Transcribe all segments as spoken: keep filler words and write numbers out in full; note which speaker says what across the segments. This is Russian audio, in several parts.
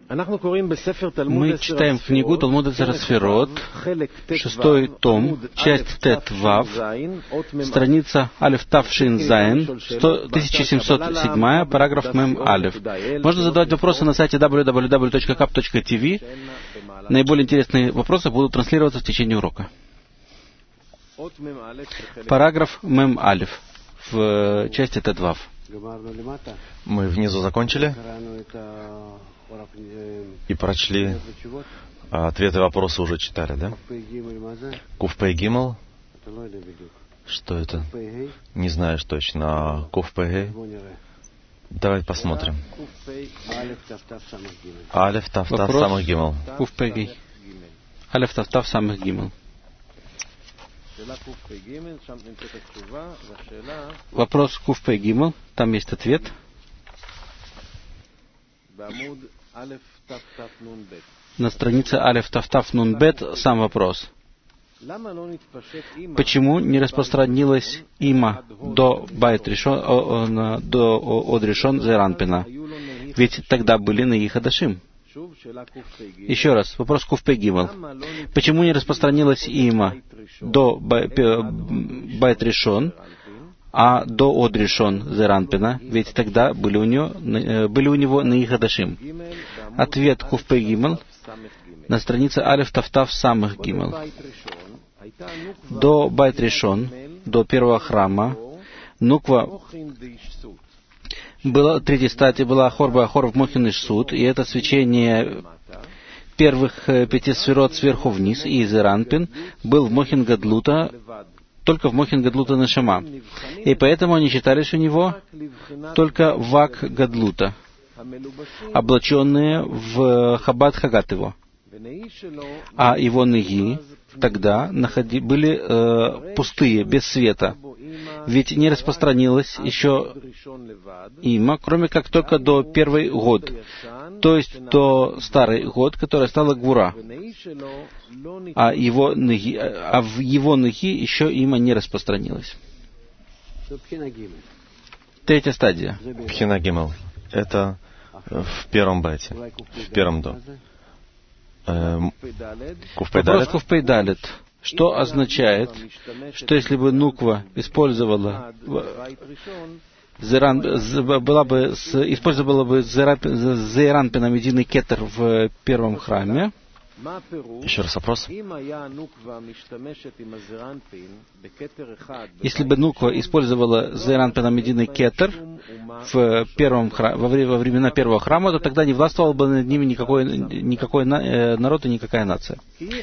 Speaker 1: Мы читаем книгу Талмуд Эцер Сферот, шестой том, часть Тет Вав, страница Алеф Тав Шин Зайн, тысяча семьсот семь, параграф Мем Алеф. Можно задавать вопросы на сайте дабл ю дабл ю дабл ю точка кап точка ти ви. Наиболее интересные вопросы будут транслироваться в течение урока. Параграф Мем Алеф в части Тет Вав.
Speaker 2: Мы внизу закончили и прочли ответы и вопросы, уже читали, да? Куф Пей Гимел. Что это? Не знаю точно. Куф Пей Гей. Давайте посмотрим. Алеф Тав Тав Самых Гимел.
Speaker 1: Куф Пей Гей. Алеф Тав Тав Самых Гимел. Вопрос Куф Пей Гимел. Там есть ответ. На странице Алеф Тав Тав Нун Бет сам вопрос. Почему не распространилось има до Байт Ришон, до Од Ришон Зеранпина? Ведь тогда были Неи Хадашим. Еще раз, вопрос Куф Пей Гимел. Почему не распространилось има до Байт Ришон, а до Од Ришон Зеранпина? Ведь тогда были у него, были у него Неи Хадашим. Ответ Куф Пей Гимел на странице Алеф Тав Тав Самых Гимел. До Байт Ришон, до первого храма, Нуква была, третьей стадии была Ахор Баахор в Мохин Ишсуд, и это свечение первых пяти сферот сверху вниз, и Зеранпин был в Мохин Гадлута, только в Мохин Гадлута Нешама. И поэтому они считались у него только Вак Гадлута, облаченные в Хабад Хагат его. А его ныги тогда находи, были э, пустые, без света. Ведь не распространилось еще има, кроме как только до первый год, то есть до старый год, который стала Гвура. А, его ныги, а в его ныги еще има не распространилось. Третья стадия.
Speaker 2: Пхина Гимел. Это в первом байте, в первом до.
Speaker 1: Вопрос Куф Пей Далет. Что означает, что если бы Нуква использовала Зеран, была бы, использовала бы Зеранпина медийный кетер в первом храме?
Speaker 2: Еще раз вопрос.
Speaker 1: Если бы Нуква использовала Зеранпина медийный кетер в первом храме, во, время, во времена первого храма, то тогда не властвовал бы над ними никакой, никакой народ и никакая нация.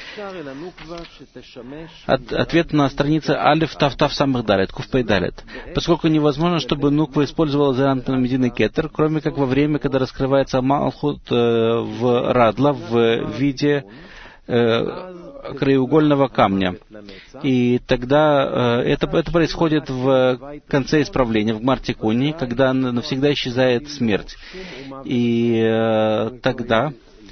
Speaker 1: От, ответ на странице Алеф Тав Тав Самых Далет, Куф Пей Далет. Поскольку невозможно, чтобы Нуква использовала Зеранпина медийный кетер, кроме как во время, когда раскрывается Малхут э, в Радла в виде краеугольного камня. И тогда э, это, это происходит в конце исправления, в Гмар-Тикуне, когда навсегда исчезает смерть. И э, тогда...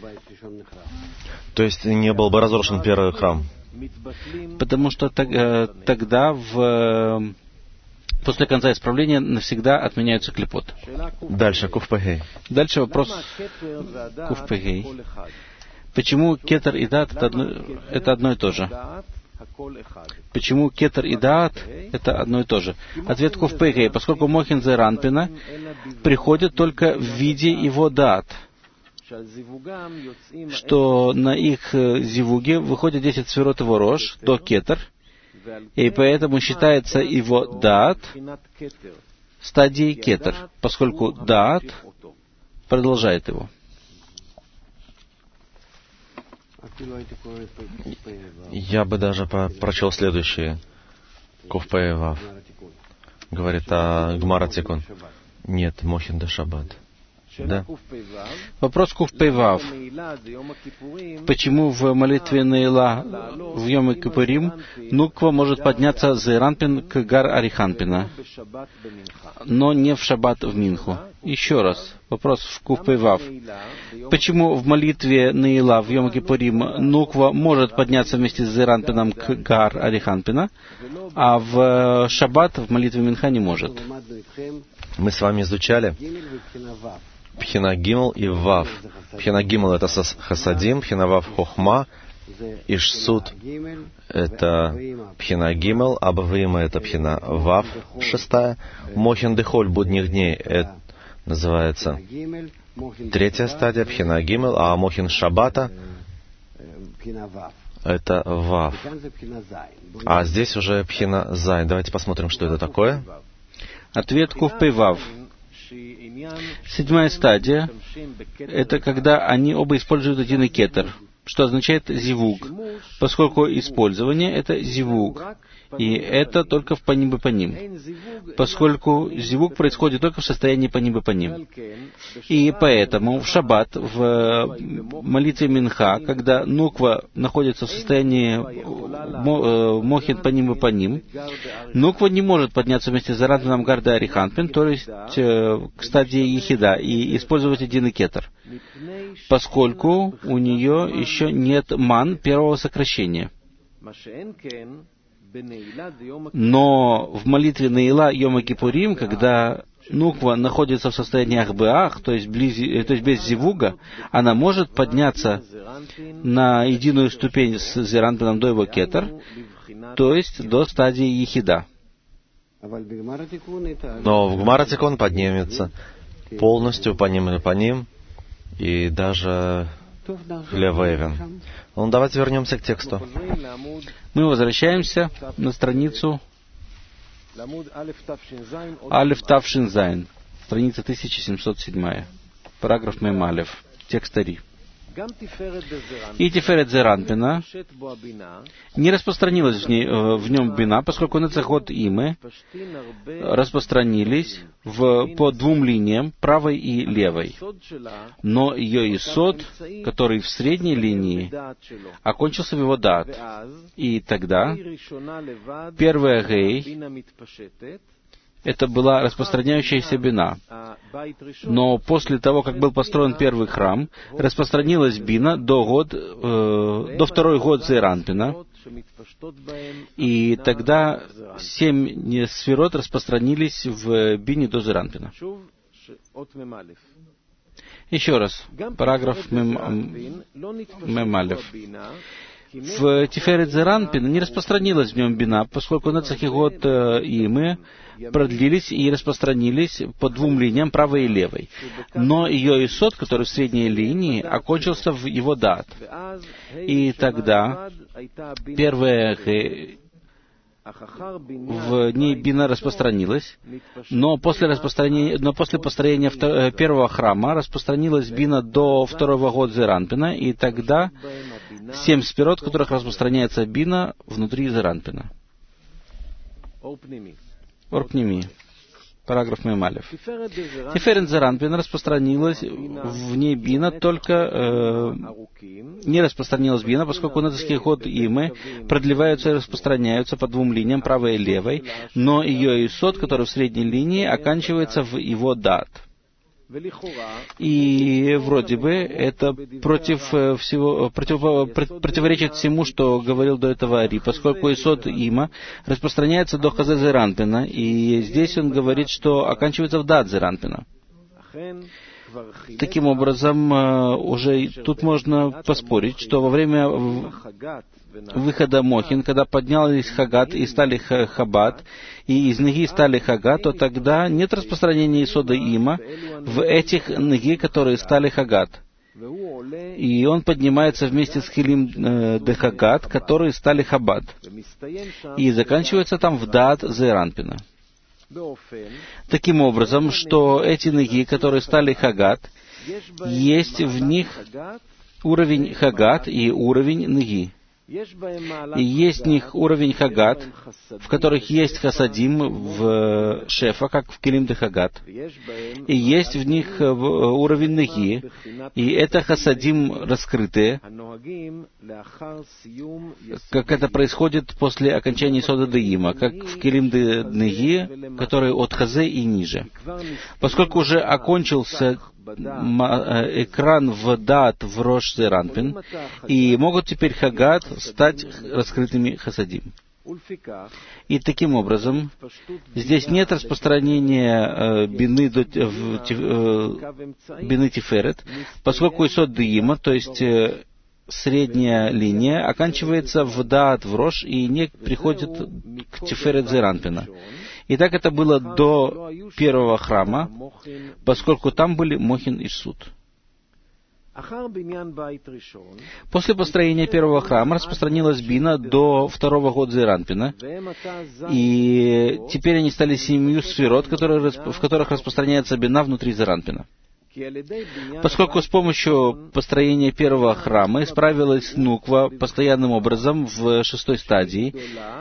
Speaker 2: То есть не был бы разрушен первый храм?
Speaker 1: Потому что э, тогда в... После конца исправления навсегда отменяются клипот.
Speaker 2: Дальше, Куф Пей Гей.
Speaker 1: Дальше вопрос Куф Пей Гей. Почему кетер и даат это одно, это одно и то же? Почему кетер и даат это одно и то же? Ответ Куф Пей Гей. Поскольку Мохин Зеранпина приходит только в виде его даат, что на их зивуге выходит десять сферот его рож до кетер, и поэтому считается его даат стадией кетер, поскольку даат продолжает его.
Speaker 2: Я бы даже прочел следующее. Куф Пей Вав. Говорит о Гмара Тикун. Нет, Мохин да Шаббат. Да?
Speaker 1: Вопрос Куф Пей Вав. Почему в молитве Неила в Йом Кипурим Нуква может подняться Зеранпин к Гар Ариханпина, но не в Шаббат в Минху? Еще раз. Вопрос в Куф Пей Вав. Почему в молитве Неила в Йом Кипурим Нуква может подняться вместе с Зеранпином к Гар Ариханпина, а в Шаббат в молитве Минха не может?
Speaker 2: Мы с вами изучали Пхина Гимл и Вав. Пхина Гимл — это Хасадим, Пхина Вав — Хохма, Ишсуд — это Пхина Гимл, Абавима — это Пхина Вав, шестая. Мохин Дехоль будних дней — это называется третья стадия, Пхина Гимл, а Мохин Шаббата — это Вав. А здесь уже Пхина Зайн. Давайте посмотрим, что это такое.
Speaker 1: Ответ Куфпей Вав. Седьмая стадия — это когда они оба используют один кетер, что означает зивуг, поскольку использование — это зивуг, и это только в паним бы паним, поскольку зивуг происходит только в состоянии паним бы паним. И поэтому в шаббат, в молитве Минха, когда нуква находится в состоянии мохин паним бы паним, нуква не может подняться вместе с заранпином гарда ариханпин, то есть к стадии ехида, и использовать один кетер, поскольку у нее еще нет ман первого сокращения. Но в молитве Неила Йома Кипурим, когда нуква находится в состоянии ахбеах, то есть, близ, то есть без зивуга, она может подняться на единую ступень с зеранпином до его кетер, то есть до стадии ехида.
Speaker 2: Но в Гмаратикон поднимется полностью по ним и по ним, и даже Левейвен. Ну, давайте вернемся к тексту.
Speaker 1: Мы возвращаемся на страницу Алеф Тавшин Зайн, страница тысяча семьсот семь, параграф Мем Алеф, текст Ари. И Тиферет Зеранпина не распространилась в, ней, в нем бина, поскольку нецехот имы распространились в, по двум линиям, правой и левой. Но ее исод, который в средней линии, окончился в его дат. И тогда первая гей это была распространяющаяся бина. Но после того, как был построен первый храм, распространилась бина до, год, э, до второй год Зеранпина, и тогда семь сферот распространились в бине до Зеранпина. Еще раз, параграф Мемалев. В Тиферет Зеранпина не распространилась в нем бина, поскольку нецех и год имы продлились и распространились по двум линиям, правой и левой. Но ее исод, который в средней линии, окончился в его дат. И тогда первая в ней бина распространилась, но после, распространения, но после построения втор, первого храма распространилась бина до второго года Зеранпина, и тогда семь спирот, в которых распространяется бина внутри Зеранпина. Орпними. Параграф Мемалев. Тиферет Зеранпин распространилась в ней бина, только э, не распространилась бина, поскольку нецехий год имы продлеваются и распространяются по двум линиям, правой и левой, но ее исод, который в средней линии, оканчивается в его дат. И вроде бы это против всего, против, противоречит всему, что говорил до этого Ари, поскольку исод има распространяется до Хазе Зеранпина, и здесь он говорит, что оканчивается в дат Зеранпина. Таким образом, уже тут можно поспорить, что во время выхода Мохин, когда поднялись Хагат и стали Хабат, и из Неги стали Хагат, то тогда нет распространения исода има в этих Неги, которые стали Хагат. И он поднимается вместе с Хилим э, де Хагат, которые стали Хабат. И заканчивается там в дат Зеранпина. Таким образом, что эти Неги, которые стали Хагат, есть в них уровень Хагат и уровень Неги. И есть в них уровень Хагат, в которых есть Хасадим в Шефа, как в Келим де Хагат. И есть в них уровень Неги, и это Хасадим раскрытые, как это происходит после окончания Сода Деима, как в Келим де Неги, которые от Хазе и ниже. Поскольку уже окончился экран в дат в Рош Зеранпин, и могут теперь Хагат стать раскрытыми Хасадим. И таким образом, здесь нет распространения э, бины, до, в, э, бины Тиферет, поскольку Исод Деима, то есть э, средняя линия, оканчивается в Даат в Рош и не приходит к Тиферет Зеранпина. Итак, это было до первого храма, поскольку там были Мохин и Суд. После построения первого храма распространилась бина до второго года Зеранпина, и теперь они стали семью сферот, которые, в которых распространяется бина внутри Зеранпина. Поскольку с помощью построения первого храма исправилась нуква постоянным образом в шестой стадии,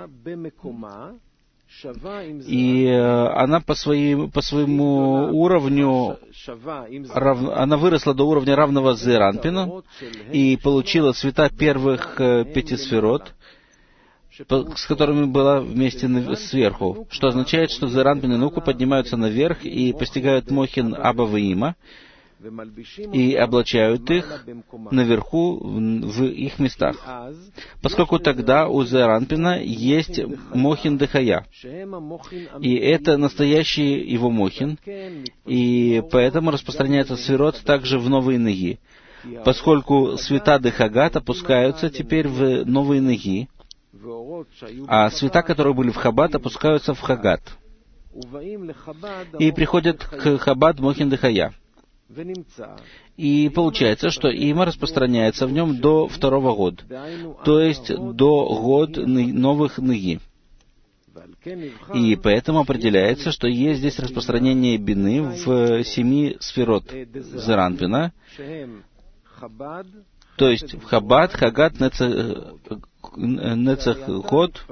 Speaker 1: и она по, своей, по своему уровню, рав, она выросла до уровня равного Зеранпину и получила цвета первых пяти сферот, с которыми была вместе сверху, что означает, что Зеранпин и Нуку поднимаются наверх и постигают Мохин Аба Ваима, и облачают их наверху в их местах. Поскольку тогда у Зеранпина есть Мохин Дехая, и это настоящий его Мохин, и поэтому распространяется сферот также в новые ноги, поскольку света Дехагат опускаются теперь в новые ноги, а света, которые были в Хаббат, опускаются в Хагат, и приходят к Хаббат Мохин Дехая. И получается, что има распространяется в нем до второго года, то есть до года новых ныги. И поэтому определяется, что есть здесь распространение бины в семи сферот Зеранпина, то есть в Хаббат, Хагат, Нецах Год,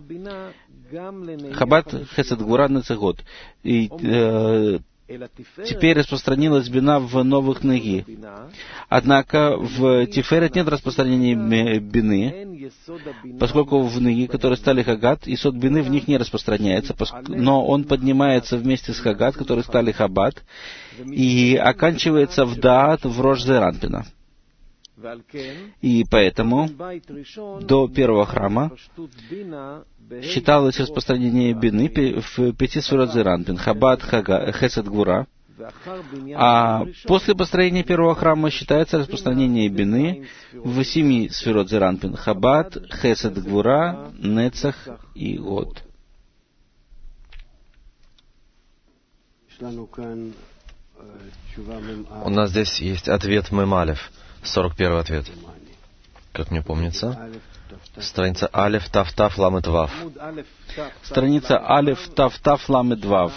Speaker 1: Хаббат, Хесед Гвура, Нецах Год. И э, теперь распространилась бина в новых ноги. Однако в Тиферет нет распространения бины, поскольку в ноги, которые стали Хагат, Исод бины в них не распространяется, но он поднимается вместе с Хагат, которые стали Хаббат, и оканчивается в Даат в Рош Зеранпина. И поэтому до первого храма считалось распространение бины в пяти сферот Зеранпин, Хаббат, Хага, Хесед, Гвура, а после построения первого храма считается распространение бины в семи сферот Зеранпин, Хаббат, Хесед, Гвура, Нецах и Год.
Speaker 2: У нас здесь есть ответ Мем Алеф, сорок первый ответ. Как мне помнится, страница Алеф, Тав, Тав, Ламет, Вав.
Speaker 1: Страница Алеф, Тав, Тав, Ламет, Вав.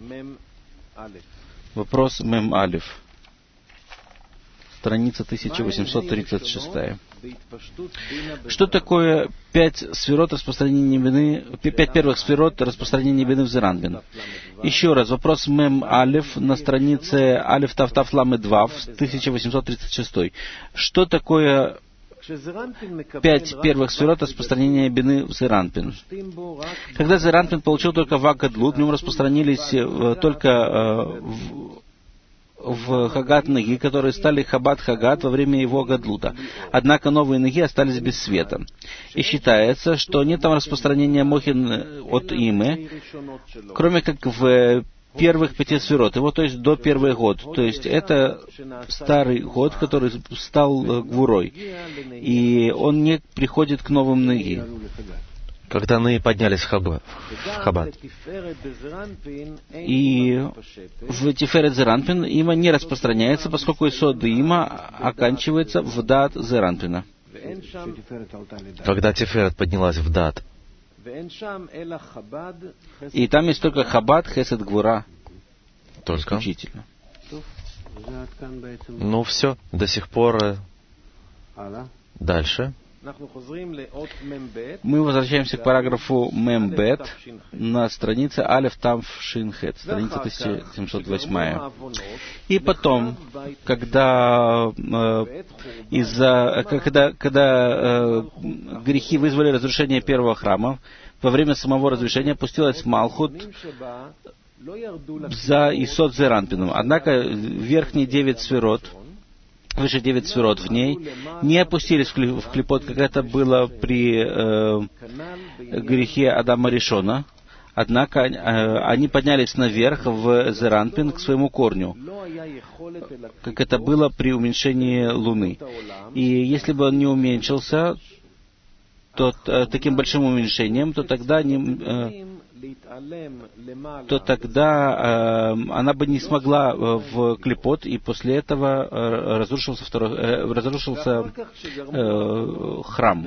Speaker 1: Вопрос Мем Алеф. Страница тысяча восемьсот тридцать шесть. Что такое пять сферот распространения бины, пять первых сферот распространения бины в Зеранпин? Еще раз, вопрос Мем Алеф на странице Алеф Тав Тав Ламед Вав, тысяча восемьсот тридцать шесть. Что такое пять первых сферот распространения бины в Зеранпин? Когда Зеранпин получил только Вак Гадлут, в нем распространились э, только э, в, в Хагат ноги, которые стали Хаббат Хагат во время его Гадлута. Однако новые ноги остались без света. И считается, что нет там распространения Мохин от Имы, кроме как в первых пяти сферот, его, то есть до первый год. То есть это старый год, который стал Гвурой. И он не приходит к новым ноги.
Speaker 2: Когда ны поднялись в Хаббат.
Speaker 1: И в Тиферет Зеранпин има не распространяется, поскольку Исод има оканчивается в Дат Зеранпина.
Speaker 2: Когда Тиферет поднялась в Дат.
Speaker 1: И там есть только Хаббат, Хесед, Гвура.
Speaker 2: Только?
Speaker 1: Исключительно.
Speaker 2: Ну все, до сих пор. Дальше.
Speaker 1: Мы возвращаемся к параграфу Мембет на странице Алеф Тав Шин Хет, страница тысяча семьсот восемь. И потом, когда э, из-за когда, когда э, грехи вызвали разрушение первого храма, во время самого разрушения опустилась Малхут за Исод Зеранпином. Однако верхние девять сферот выше девять сферот в ней, не опустились в клипот, как это было при э, грехе Адама Ришона, однако э, они поднялись наверх в Зеранпин к своему корню, как это было при уменьшении Луны. И если бы он не уменьшился, то э, таким большим уменьшением, то тогда они... Э, то тогда э, она бы не смогла э, в клипот, и после этого э, разрушился, второй, э, разрушился э, храм.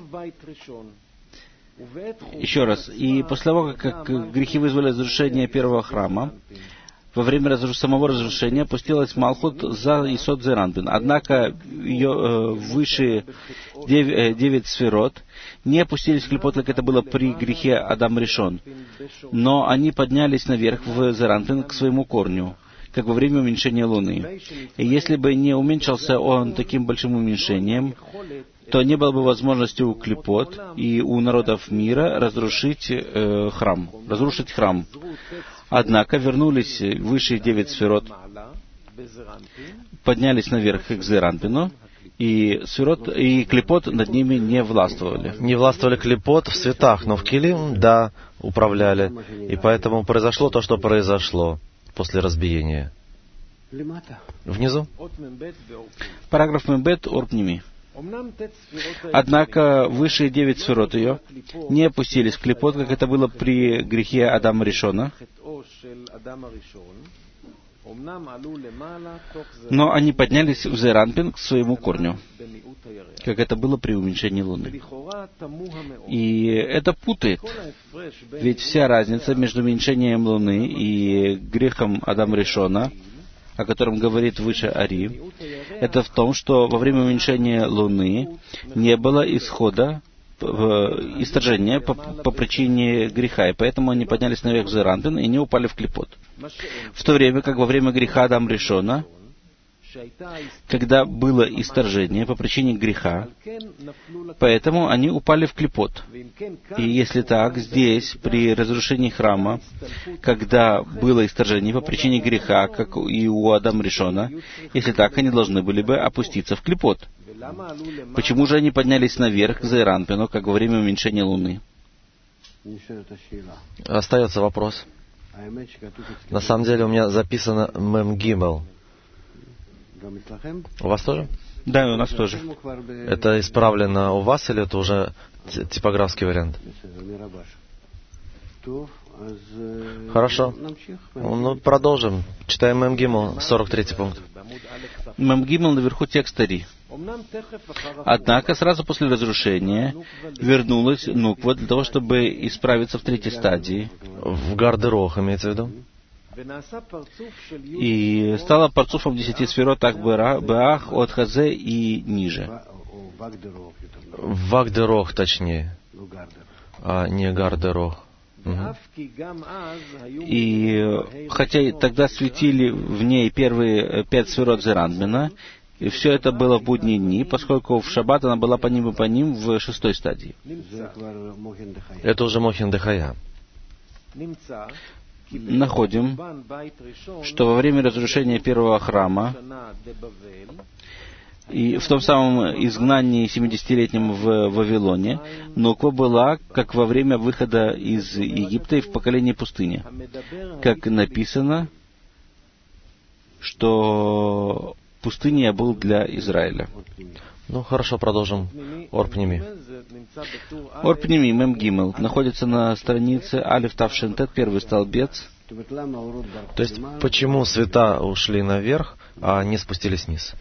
Speaker 1: Еще раз. И после того, как, как грехи вызвали разрушение первого храма, во время разруш... самого разрушения опустилась Малхут за Исод Зеранпин. Однако ее э, выше девять, девять сферот не опустились в клипот, как это было при грехе Адам Ришон. Но они поднялись наверх в Зеранпин к своему корню, как во время уменьшения Луны. И если бы не уменьшился он таким большим уменьшением, то не было бы возможности у клипот и у народов мира разрушить э, храм, разрушить храм. Однако вернулись выше девять сферот, поднялись наверх к Зеранпину, и сферот, и клипот над ними не властвовали.
Speaker 2: Не властвовали клипот в светах, но в Килим, да, управляли. И поэтому произошло то, что произошло после разбиения. Внизу.
Speaker 1: Параграф Мембет Орпними. Однако высшие девять сферот ее не опустились в клипот, как это было при грехе Адама Ришона, но они поднялись в Зеранпин к своему корню, как это было при уменьшении Луны. И это путает, ведь вся разница между уменьшением Луны и грехом Адама Ришона, о котором говорит выше Ари, это в том, что во время уменьшения Луны не было исхода, исторжения по, по причине греха, и поэтому они поднялись наверх в Зеранпин и не упали в клипот. В то время как во время греха Адам Ришона, когда было исторжение по причине греха, поэтому они упали в клипот. И если так, здесь, при разрушении храма, когда было исторжение по причине греха, как и у Адама Ришона, если так, они должны были бы опуститься в клипот. Почему же они поднялись наверх к Зеранпину, как во время уменьшения Луны?
Speaker 2: Остается вопрос. На самом деле у меня записано Мем Гимел. У вас тоже?
Speaker 1: Да, у нас тоже.
Speaker 2: Это исправлено у вас или это уже типографский вариант? Хорошо. Ну, продолжим. Читаем Мем Гимел, сорок третий пункт.
Speaker 1: Мем Гимел наверху текста Ри. Однако сразу после разрушения вернулась Нуква для того, чтобы исправиться в третьей стадии.
Speaker 2: В Гардерох имеется в виду?
Speaker 1: И стала парцуфом десяти сферот Ах Беах от Хазе и ниже.
Speaker 2: В Агдерох, точнее, а не Гардерох. Угу.
Speaker 1: И хотя тогда светили в ней первые пять сферот Зеранпина, и все это было в будние дни, поскольку в шаббат она была по ним и по ним в шестой стадии.
Speaker 2: Это уже Мохин Дехая.
Speaker 1: Находим, что во время разрушения первого храма и в том самом изгнании семидесятилетнем в Вавилоне, Нуква была, как во время выхода из Египта и в поколении пустыни. Как написано, что пустыня был для Израиля.
Speaker 2: Ну, хорошо, продолжим. Орпними.
Speaker 1: Орпними, Мем Гимел, находится на странице Алиф Тавшинтет, первый столбец.
Speaker 2: То есть, почему света ушли наверх, а не спустились вниз?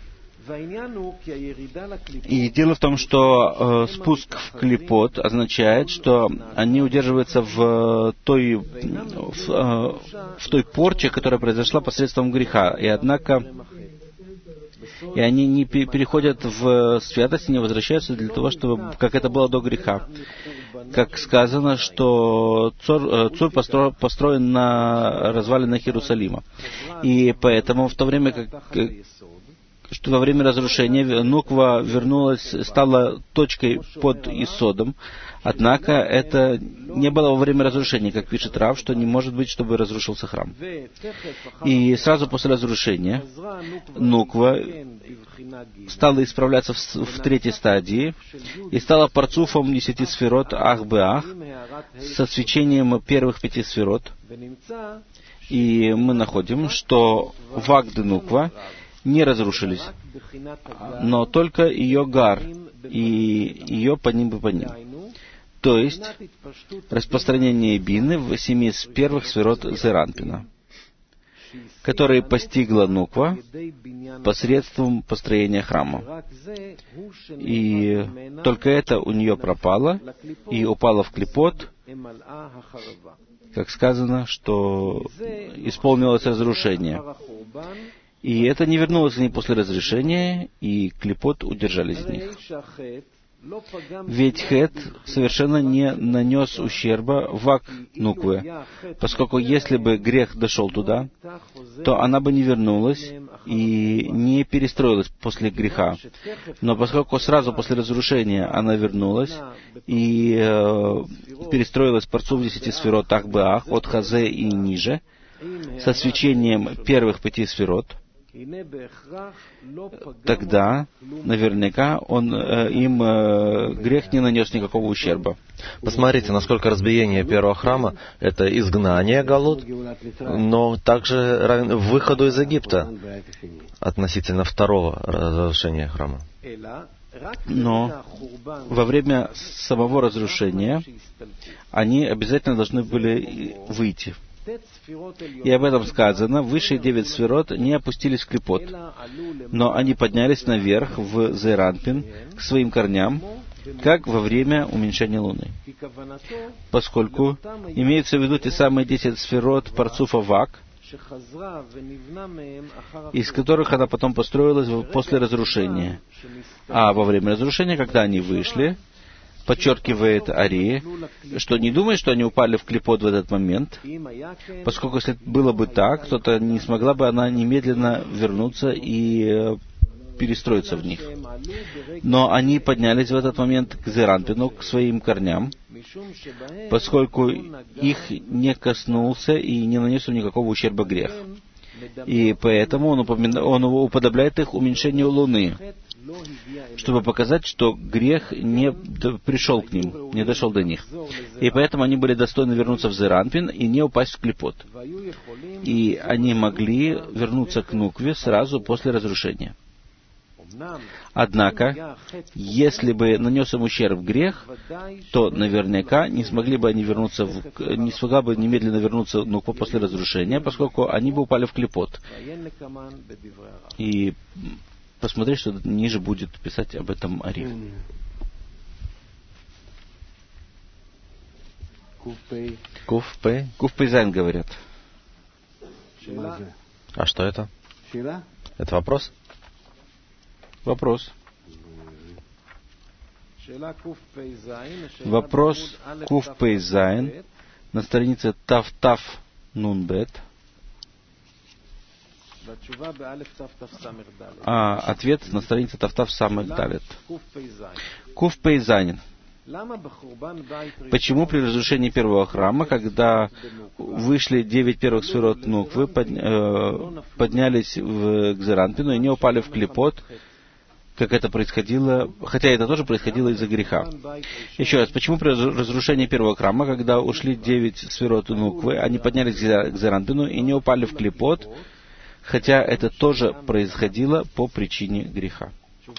Speaker 1: И дело в том, что э, спуск в клипот означает, что они удерживаются в той, в, э, в той порче, которая произошла посредством греха. И однако и они не переходят в святость и не возвращаются для того, чтобы, как это было до греха. Как сказано, что Цур, Цур постро, построен на развалинах Иерусалима. И поэтому в то время, как, что во время разрушения Нуква вернулась, стала точкой под Исодом, однако это не было во время разрушения, как пишет Рав, что не может быть, чтобы разрушился храм. И сразу после разрушения Нуква стала исправляться в, в третьей стадии и стала парцуфом десяти сферот Ах-Беах со свечением первых пяти сферот. И мы находим, что Вак де Нуква не разрушились, но только ее Гар и ее Паним Бепаним. То есть распространение Бины в семи первых сферот Зеранпина, которые постигла Нуква посредством построения храма. И только это у нее пропало и упало в клипот, как сказано, что исполнилось разрушение. И это не вернулось к ней после разрешения, и клипот удержались в них. Ведь Хет совершенно не нанес ущерба Вак Нукве, поскольку если бы грех дошел туда, то она бы не вернулась и не перестроилась после греха. Но поскольку сразу после разрушения она вернулась и э, перестроилась парцуф десяти сферот Ах-Беах от Хазе и ниже, со свечением первых пяти сферот, тогда наверняка он, э, им э, грех не нанес никакого ущерба.
Speaker 2: Посмотрите, насколько разбиение первого храма — это изгнание Галут, но также равен выходу из Египта относительно второго разрушения храма.
Speaker 1: Но во время самого разрушения они обязательно должны были выйти. И об этом сказано: высшие девять сферот не опустились в клипот, но они поднялись наверх в Зеранпин к своим корням, как во время уменьшения Луны. Поскольку имеются в виду те самые десять сферот парцуфа Вак, из которых она потом построилась после разрушения. А во время разрушения, когда они вышли, подчеркивает Ари, что не думает, что они упали в клипот в этот момент, поскольку если было бы так, то, то не смогла бы она немедленно вернуться и перестроиться в них. Но они поднялись в этот момент к Зеранпину, к своим корням, поскольку их не коснулся и не нанес им никакого ущерба грех. И поэтому он, упомина... он уподобляет их уменьшению Луны, чтобы показать, что грех не пришел к ним, не дошел до них. И поэтому они были достойны вернуться в Зеранпин и не упасть в клипот. И они могли вернуться к Нукве сразу после разрушения. Однако, если бы нанес им ущерб грех, то наверняка не смогли бы они вернуться, в, не смогла бы немедленно вернуться Нуква после разрушения, поскольку они бы упали в клипот. И посмотри, что ниже будет писать об этом Ари.
Speaker 2: Куф-Пей.
Speaker 1: Куф-Пейзайн говорят.
Speaker 2: А что это? Это вопрос?
Speaker 1: Вопрос. Вопрос Куф-Пейзайн на странице Тав-Тав Нун-Бет. А ответ на странице Тав-Тав Самых Далет. Куф-Пейзайн. Почему при разрушении первого храма, когда вышли девять первых сферот Нуквы, поднялись в Зеранпину и не упали в клипот, как это происходило, хотя это тоже происходило из-за греха. Еще раз, почему при разрушении первого храма, когда ушли девять сферот Нуквы, они поднялись к Зеранпину и не упали в клипот, хотя это тоже происходило по причине греха?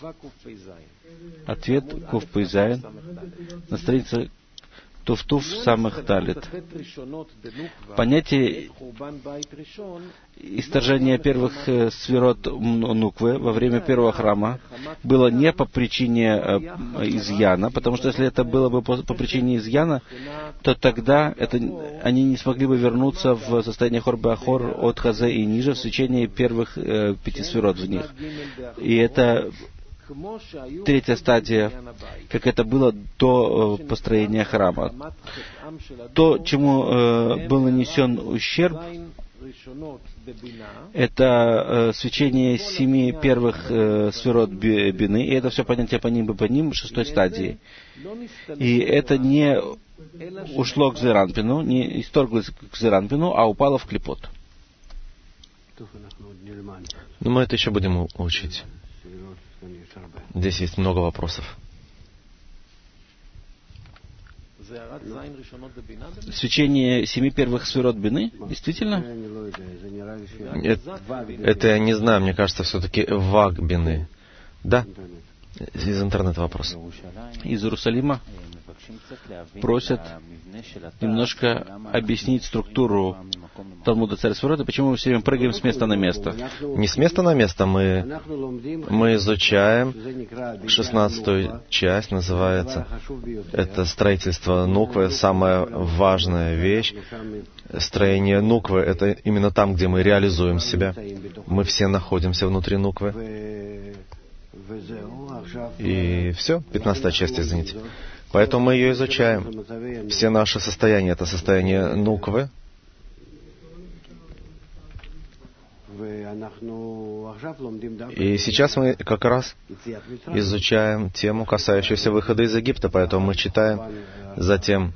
Speaker 1: Ответ Куф-Пейзайн на странице Туф-Туф Самых Далет. Понятие исторжения первых сферот Нуквы во время первого храма было не по причине изъяна, потому что если это было бы по, по причине изъяна, то тогда это, они не смогли бы вернуться в состояние Хор-Беахор от Хазе и ниже в свечении первых э, пяти сферот в них. И это третья стадия, как это было до э, построения храма. То, чему э, был нанесен ущерб, это э, свечение семи первых э, сферот бины, и это все понятие по ним и по ним шестой стадии. И это не ушло к Зеранпину, не исторглось к Зеранпину, а упало в клипот.
Speaker 2: Но мы это еще будем учить. Здесь есть много вопросов.
Speaker 1: Свечение семи первых сферот бины? Действительно?
Speaker 2: Это, это я не знаю, мне кажется, все-таки ваг бины. Да? Из интернета вопрос.
Speaker 1: Из Иерусалима просят немножко объяснить структуру Талмуда Царь Сферот, и почему мы все время прыгаем с места на место.
Speaker 2: Не с места на место, мы, мы изучаем шестнадцатую часть, называется, это строительство нуквы, самая важная вещь. Строение нуквы, это именно там, где мы реализуем себя. Мы все находимся внутри нуквы. И все, пятнадцатая часть, извините. Поэтому мы ее изучаем. Все наши состояния — это состояние нуквы. И сейчас мы как раз изучаем тему, касающуюся выхода из Египта. Поэтому мы читаем, затем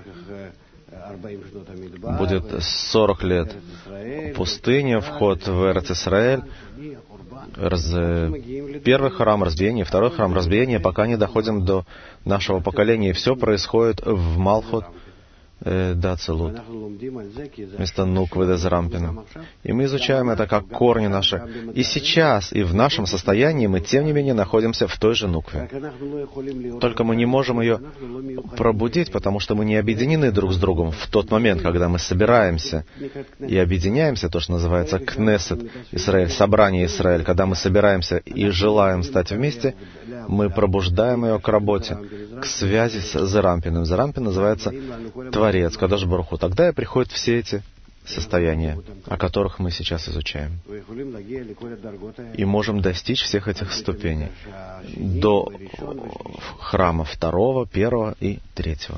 Speaker 2: будет сорок лет пустыни, вход в Эрец Исраэль, раз, первый храм разбиения, второй храм разбиения, пока не доходим до нашего поколения. И все происходит в Малхут э, Дацелут, вместо Нуквы Дезрампина. И мы изучаем это как корни наши. И сейчас, и в нашем состоянии мы, тем не менее, находимся в той же Нукве. Только мы не можем ее пробудить, потому что мы не объединены друг с другом в тот момент, когда мы собираемся и объединяемся, то, что называется Кнесет Исраэль, собрание Исраэль, когда мы собираемся и желаем стать вместе, мы пробуждаем ее к работе, к связи с Зерампиным. Зерампин называется Творец, Кадош Барух Ху. Тогда и приходят все эти состояния, о которых мы сейчас изучаем. И можем достичь всех этих ступеней до храма второго, первого и третьего.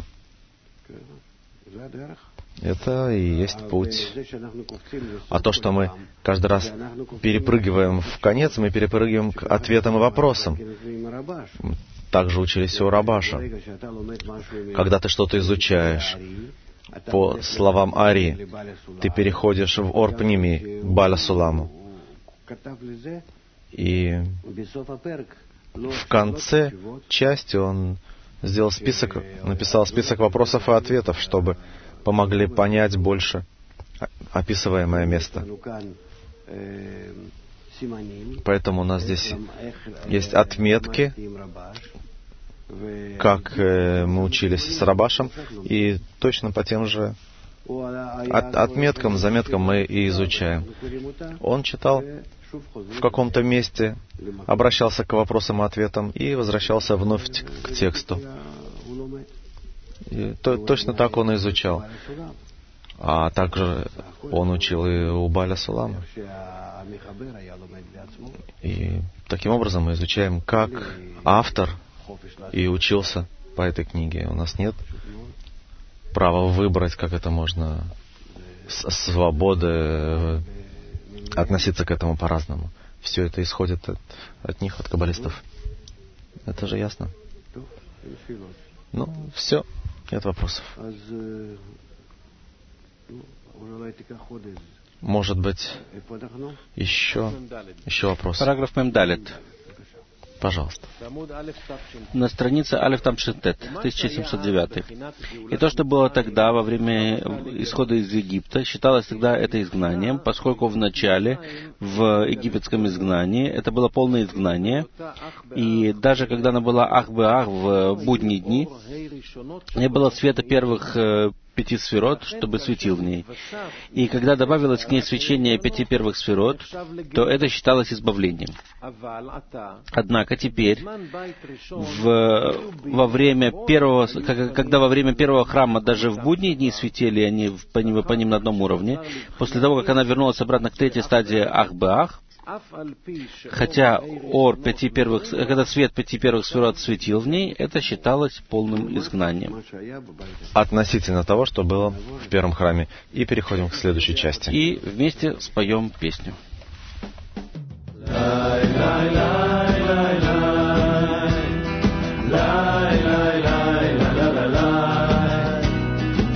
Speaker 2: Это и есть путь. А то, что мы каждый раз перепрыгиваем в конец, мы перепрыгиваем к ответам и вопросам. Также учились у Рабаша. Когда ты что-то изучаешь, по словам Ари, ты переходишь в Ор-Пними, к Баля Суламу. И в конце части он сделал список, написал список вопросов и ответов, чтобы помогли понять больше описываемое место. Поэтому у нас здесь есть отметки, как мы учились с Рабашем, и точно по тем же от, отметкам, заметкам мы и изучаем. Он читал в каком-то месте, обращался к вопросам и ответам и возвращался вновь к тексту. И то, точно так он и изучал. А также он учил и у Баля Сулама. И таким образом мы изучаем, как автор и учился по этой книге. У нас нет права выбрать, как это можно, с свободы относиться к этому по-разному. Все это исходит от, от них, от каббалистов. Это же ясно. Ну, все. Нет вопросов. Может быть, еще, еще вопрос.
Speaker 1: Параграф Мемдалет.
Speaker 2: Пожалуйста.
Speaker 1: На странице Алеф Там Шинтет, тысяча семьсот девять. И то, что было тогда, во время исхода из Египта, считалось тогда это изгнанием, поскольку в начале, в египетском изгнании, это было полное изгнание, и даже когда оно было ах-бы-ах в будние дни, не было света первых пяти сферот, чтобы светил в ней. И когда добавилось к ней свечение пяти первых сферот, то это считалось избавлением. Однако теперь, в, во время первого, когда во время первого храма даже в будние дни светили они по ним, по ним на одном уровне, после того, как она вернулась обратно к третьей стадии ах-бы-ах, хотя ор пяти первых, когда свет пяти первых сферот светил в ней, это считалось полным изгнанием.
Speaker 2: Относительно того, что было в первом храме. И переходим к следующей части.
Speaker 1: И вместе споем песню.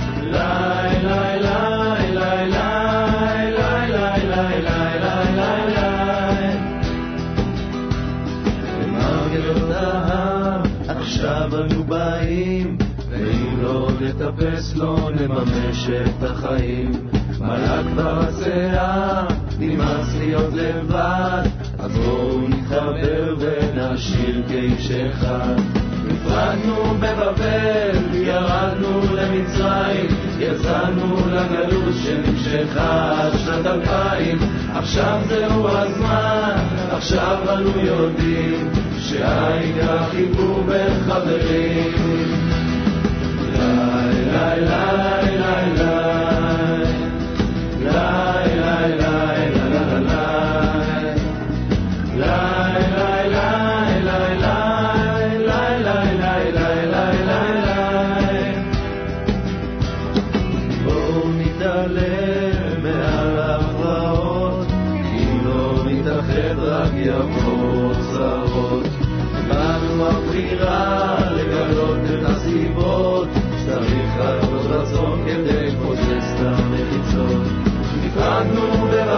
Speaker 1: La
Speaker 3: אליו אנו באים, ואם לא נטפס לא נממש את החיים. מלא כבר הצעה, נמאס להיות לבד, אז בואו נתחבר ונשאיר כאיש אחד. נפרדנו בבבל, ירדנו למצרים, יצאנו לגלות שנמשכה עד שנת אלפיים. עכשיו זהו הזמן, עכשיו אנו יודעים שהעיקר חיבור בין חברים. לי לי לי לי לי לי לי יבוא צרות. באנו הבחירה לגלות את הסיבות, שצריך לעבוד רצון כדי לפוצץ את המחיצות. נפרדנו בבית